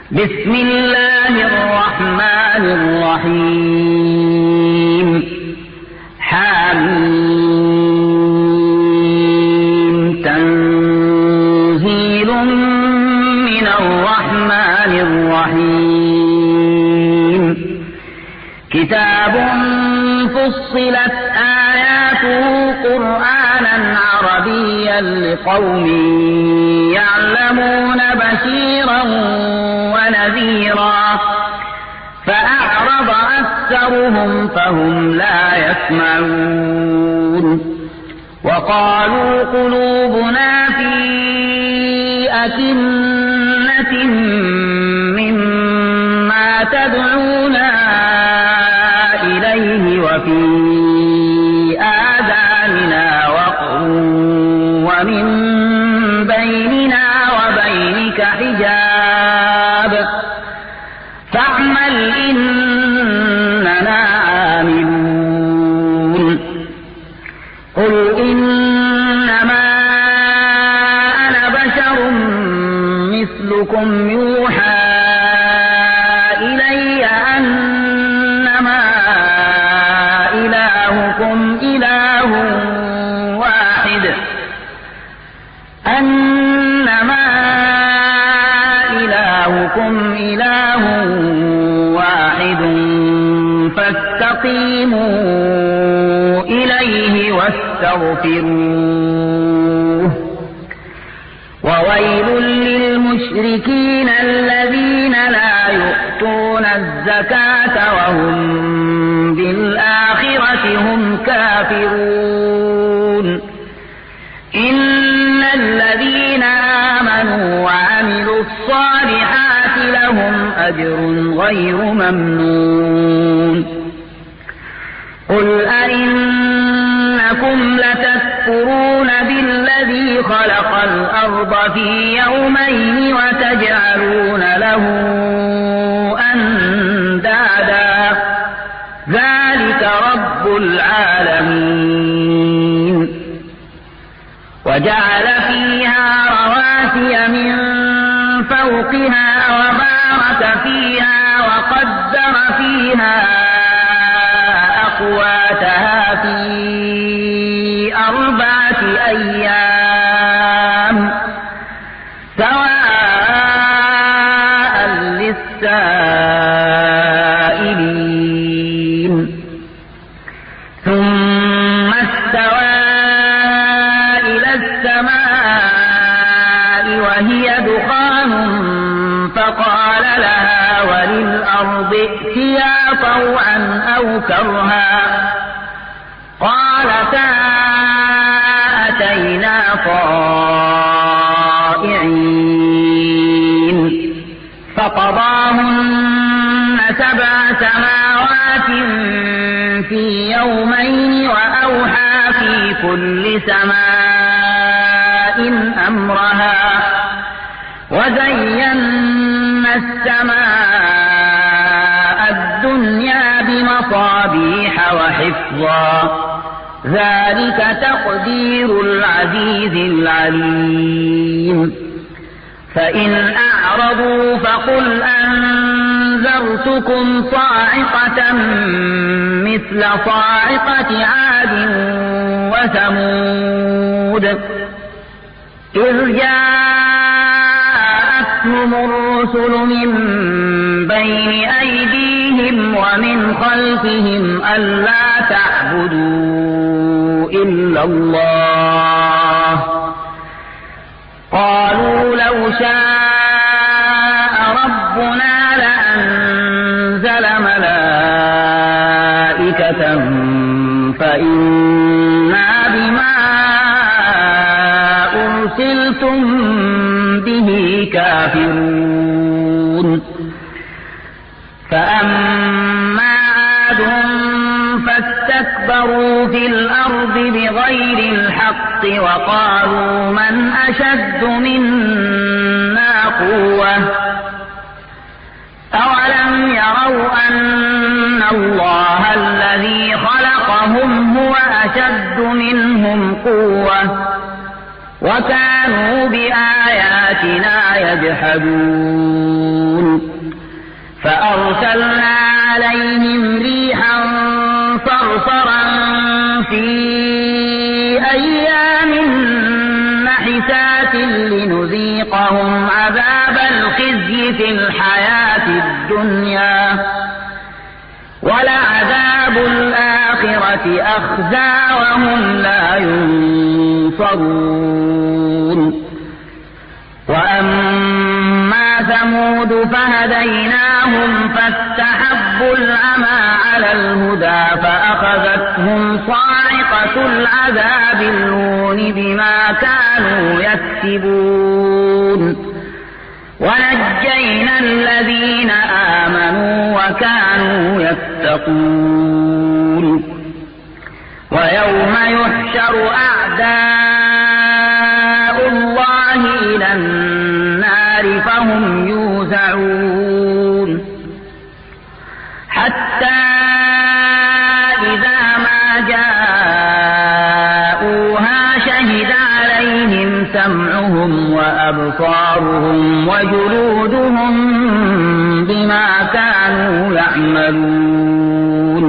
بسم الله الرحمن الرحيم حميم تنزيل من الرحمن الرحيم كتاب فصلت آياته قرآنا عربيا لقوم يعلمون بشيرا ونذيرا فأعرض أكثرهم فهم لا يسمعون وقالوا قلوبنا في أكنة مما تدعونا إليه وفي آذاننا وقر ومن بيننا وبينك حجاب فاعمل إننا عاملون قل إنما أنا بشر مثلكم يوحى إلي أنما إلهكم إله واحد فاستقيموا إليه واستغفروه وويل للمشركين الذين لا يؤتون الزكاة وهم بالآخرة هم كافرون إن الذين آمنوا وعملوا الصالحات لهم أجر غير ممنون قل أئنكم لتكفرون بالذي خلق الأرض في يومين وتجعلون له أندادا ذلك رب العالمين وجعل فيها رواسي من فوقها وبارك فيها وقدر فيها أقواتها في 4 أيام سواء للسائلين ثم استوى إلى السماء وهي دخان فقال لها وللأرض ائتيا طوعا أو كرها قالتا أتينا طائعين فقضاهن 7 سماوات في يومين وأوحى في كل سماء أمرها وزينا السماء الدنيا بمصابيح وحفظا ذلك تقدير العزيز العليم فإن أعرضوا فقل أنذرتكم صاعقة مثل صاعقة عاد وثمود إذ جاءتهم الرسل من بين أيديهم ومن خلفهم ألا تعبدوا إلا الله قالوا لو شاء ربنا لأنزل ملائكة فإنا بما أرسلتم به كافرون فأما عاد فاستكبروا في الأرض بغير الحق وقالوا من أشد منا قوة أولم يروا أن الله الذي خلقهم هو أشد منهم قوة وكانوا بآياتنا يجحدون فأرسلنا عليهم ريحا صرصرا في أيام نحسات لنذيقهم عذاب الخزي في الحياة الدنيا ولعذاب الآخرة أخزى وهم لا ينصرون. وأما ثمود فهديناهم فاستحبوا العمى على الهدى فأخذتهم صاعقة العذاب الهون بما كانوا يكسبون ونجينا الذين آمنوا وكانوا يتقون. ويوم يحشر أعداء الله إلى النار فهم يوزعون حتى إذا ما جاءوها شهد عليهم سمعهم وأبصارهم وجلودهم بما كانوا يعملون.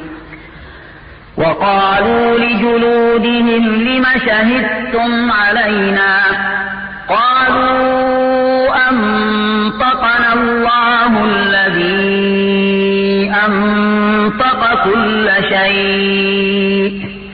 وقالوا لجلودهم لم شهدتم علينا قالوا أنطقنا الله الذي أنطق كل شيء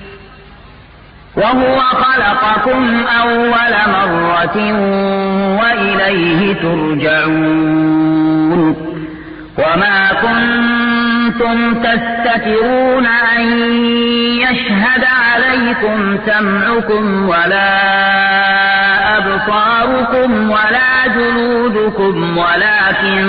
وهو خلقكم أول مرة وإليه ترجعون. وما كنتم تستترون أن يشهد عليكم سمعكم ولا أبصاركم ولا جلودكم ولكن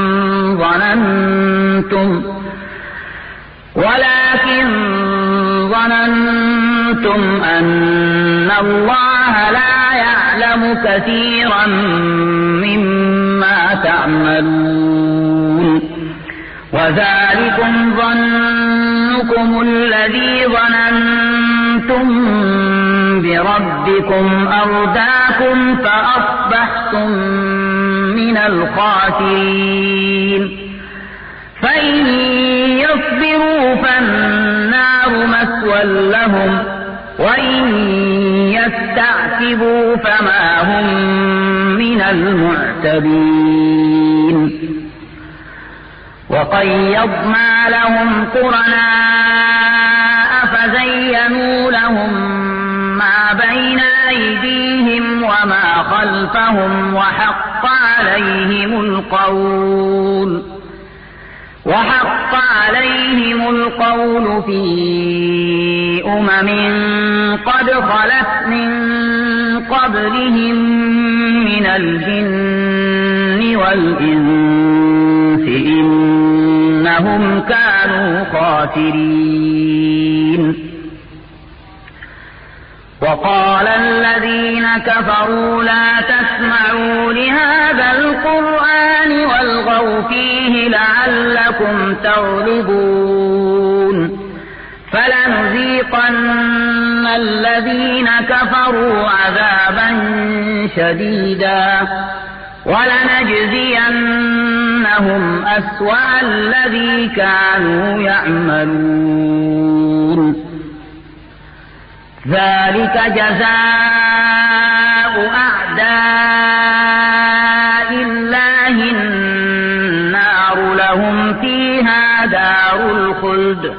ظننتم أن الله لا يعلم كثيرا مما تعملون. وذلكم ظنكم الذي ظننتم بربكم أرداكم فأصبحتم من الخاسرين. فإن يصبروا فالنار مثوى لهم وإن يستعتبوا فما هم من المعتبين. وقيضنا لهم قرناء فزينوا لهم ما بين أيديهم وما خلفهم وحق عليهم القول في قد خلت من قبلهم من الجن والإنس إنهم كانوا خاسرين. وقال الذين كفروا لا تسمعوا لهذا القرآن والغوا فيه لعلكم تغلبون. فلنذيقن الذين كفروا عذابا شديدا ولنجزينهم أسوأ الذي كانوا يعملون. ذلك جزاء أعداء الله النار لهم فيها دار الخلد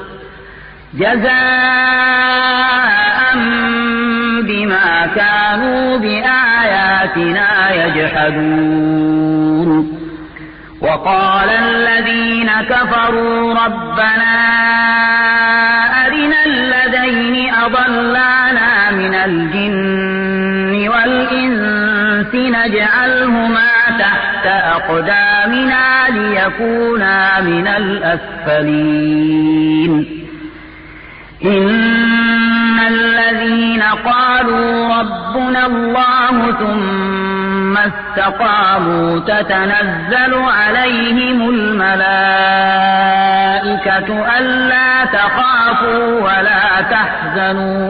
جزاء بما كانوا بآياتنا يجحدون. وقال الذين كفروا ربنا أرنا الذين أضلانا من الجن والإنس نجعلهما تحت أقدامنا ليكونا من الأسفلين. إن الذين قالوا ربنا الله ثم استقاموا تتنزل عليهم الملائكة ألا تخافوا ولا تحزنوا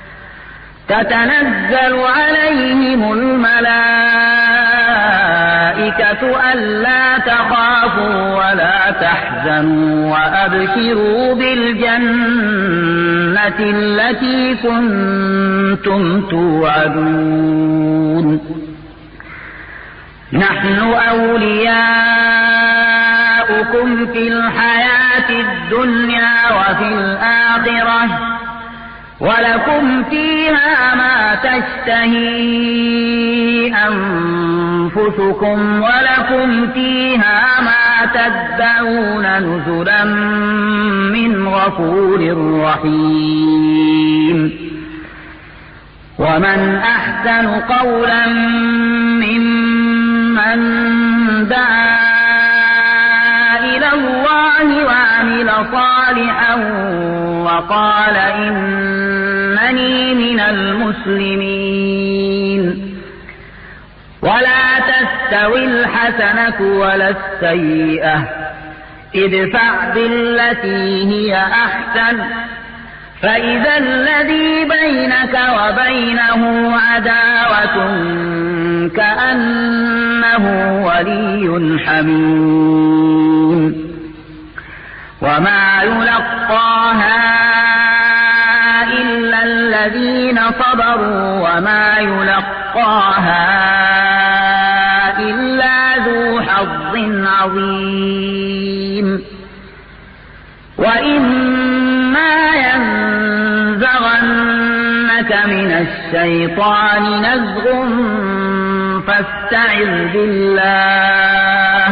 تتنزل عليهم الملائكة الْمَلَائِكَةُ أَلَّا تَخَافُوا وَلَا تَحْزَنُوا وَأَبْشِرُوا بِالْجَنَّةِ الَّتِي كُنتُمْ تُوعَدُونَ نَحْنُ أَوْلِيَاؤُكُمْ فِي الْحَيَاةِ الدُّنْيَا وَفِي الْآخِرَةِ وَلَكُمْ فِيهَا مَا تَشْتَهِي أَنفُسُكُمْ وَلَكُمْ فِيهَا مَا تَدَّعُونَ نُزُلًا مِّنْ غَفُورٍ رَّحِيمٍ وَمَنْ أَحْسَنُ قَوْلًا مِّمَّن دَعَا إِلَى اللَّهِ وَعَمِلَ صَالِحًا وَقَالَ إِنَّنِي مِنَ الْمُسْلِمِينَ وَلَا تَسْتَوِي الْحَسَنَةُ وَلَا السَّيِّئَةُ ادْفَعْ بِالَّتِي هِيَ أَحْسَنُ فَإِذَا الَّذِي بَيْنَكَ وَبَيْنَهُ عَدَاوَةٌ كَأَنَّهُ وَلِيٌّ حَمِيمٌ وَمَا يُلَقَّاهَا إِلَّا الَّذِينَ صَبَرُوا وَمَا يُلَقَّاهَا إِلَّا ذُو حَظٍّ عَظِيمٍ وَإِمَّا يَنزَغَنَّكَ مِنَ الشَّيْطَانِ نَزْغٌ فَاسْتَعِذْ بِاللَّهِ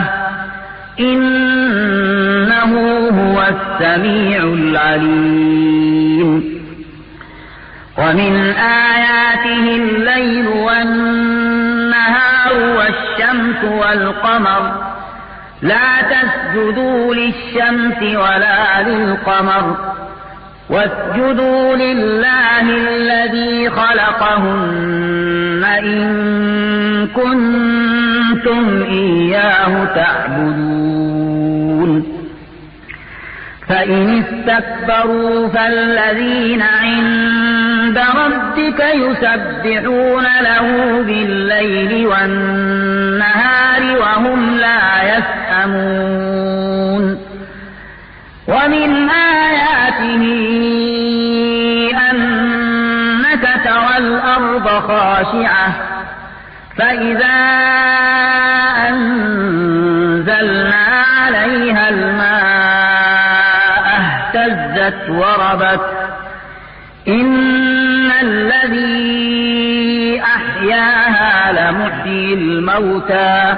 إِنَّهُ هُوَ السَّمِيعُ الْعَلِيمُ وَمِنْ آيَاتِهِ اللَّيْلُ وَالنَّهَارُ وَالشَّمْسُ وَالْقَمَرُ لَا تَسْجُدُوا لِلشَّمْسِ وَلَا لِلْقَمَرِ وَاسْجُدُوا لِلَّهِ الَّذِي خَلَقَهُنَّ إِن كُنتُمْ إِيَّاهُ تَعْبُدُونَ فَإِنِ اسْتَكْبَرُوا فَالَّذِينَ عِندَ رَبِّكَ يُسَبِّحُونَ لَهُ بِاللَّيْلِ وَالنَّهَارِ وَهُمْ لَا يَسْأَمُونَ وَمِنْ آيَاتِهِ أَنَّكَ تَرَى الْأَرْضَ خَاشِعَةً فَإِذَا أَنزَلْنَا عَلَيْهَا الماء اهتزت وربت إن الذي أحياها لمحيي الموتى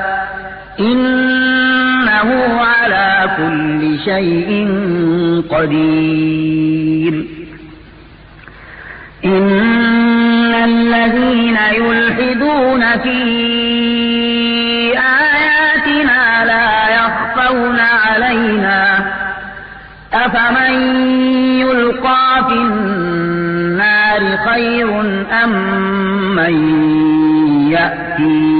إنه على كل شيء قدير إن الذين يلحدون في آياتنا لا يخفون علينا أفمن يلقى في النار خير أم من يأتي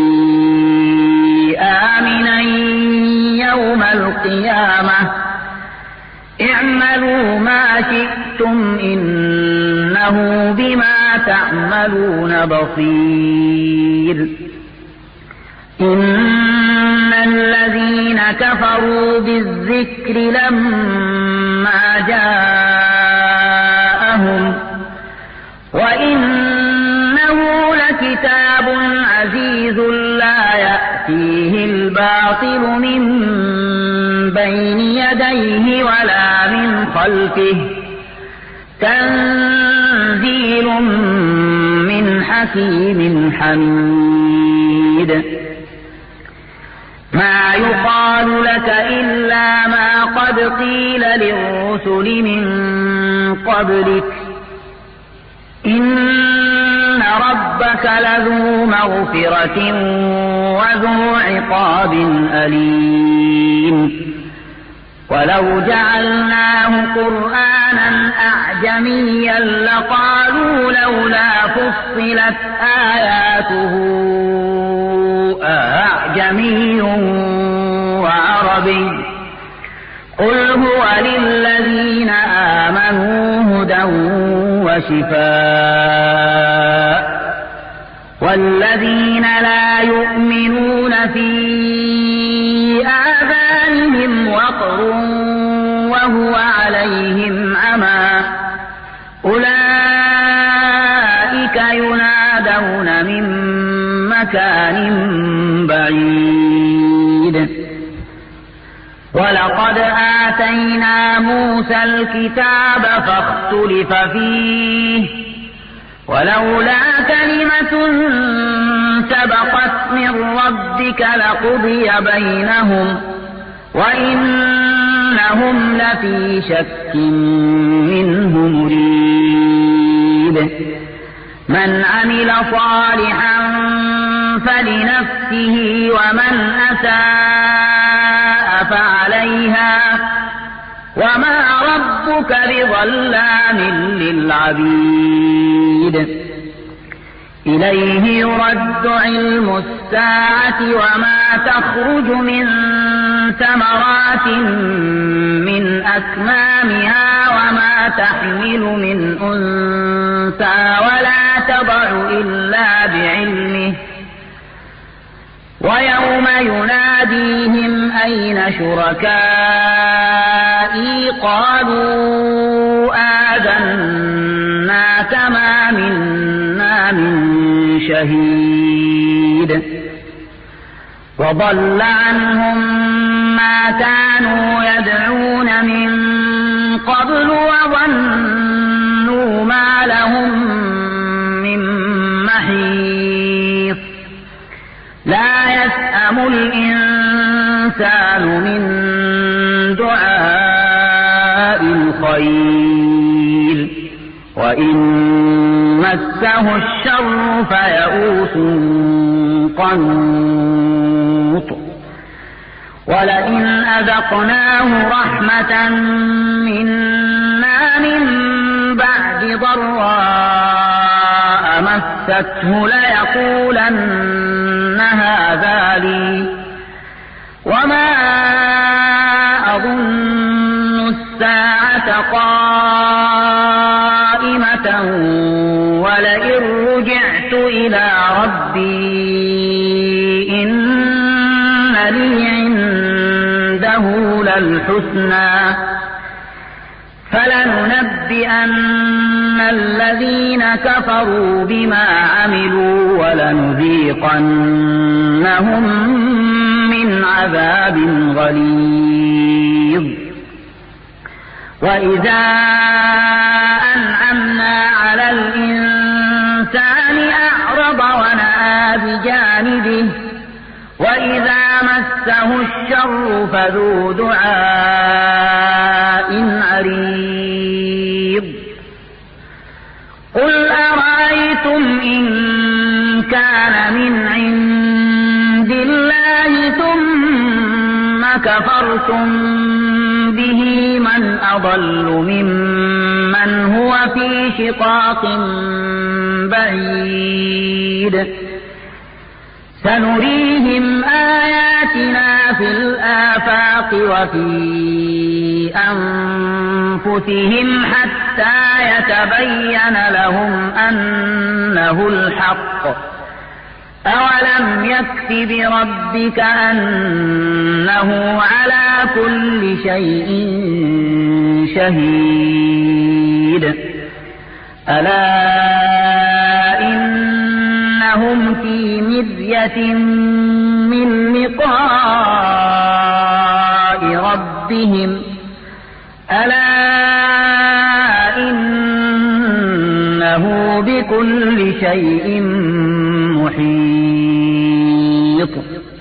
آمنا يوم القيامة اعملوا ما شئتم إنه بما تعملون بصير إن الذين كفروا بالذكر لما جاءهم وإنه لكتاب عزيز لا يأتيه الباطل من بين يديه ولا من خلفه تنزيل من حكيم حميد ما يقال لك إلا ما قد قيل للرسل من قبلك إن ربك لذو مغفرة وذو عقاب أليم ولو جعلناه قرآنا أعجميا لقالوا لولا فصلت آياته أعجمي وعربي قل هو للذين آمنوا هدى وشفاء والذين لا يؤمنون في مطر وهو عليهم عمى أولئك ينادون من مكان بعيد ولقد آتينا موسى الكتاب فاختلف فيه ولولا كلمة سبقت من ربك لقضي بينهم وإنهم لفي شك منه مريب من عمل صالحا فلنفسه ومن أساء فعليها وما ربك بظلام للعبيد إليه يرد علم الساعة وما تخرج من ثمرات من أكمامها وما تحمل من أنثى ولا تضع إلا بعلمه ويوم يناديهم أين شركائي قالوا آذناك ما منا من شهيد وضل عنهم ما كانوا يدعون من قبل وظنوا ما لهم من محيص لا يسأم الإنسان من دعاء الخير وإن مسه الشر فيئوس قنوط ولئن أذقناه رحمة منا من بعد ضراء مسته ليقولن هذا لي وما أظن الساعة قائمة ولئن رجعت إلى ربي إن لي عنده للحسنى فلننبئن الذين كفروا بما عملوا ولنذيقنهم من عذاب غليظ وإذا أنعمنا على الإنسان أعرض ونأى بجانبه وإذا مسه الشر فذو دعاء عريض قل أرأيتم إن كان من عند الله ثم كفرتم به من أضل ممن هو في شقاق بعيد سنريهم آياتنا في الآفاق وفي أنفسهم حتى يتبين لهم أنه الحق أولم يكف بربك أنه على كل شيء شهيد ألا إنهم في مرية من لقاء ربهم ألا إنه بكل شيء محيط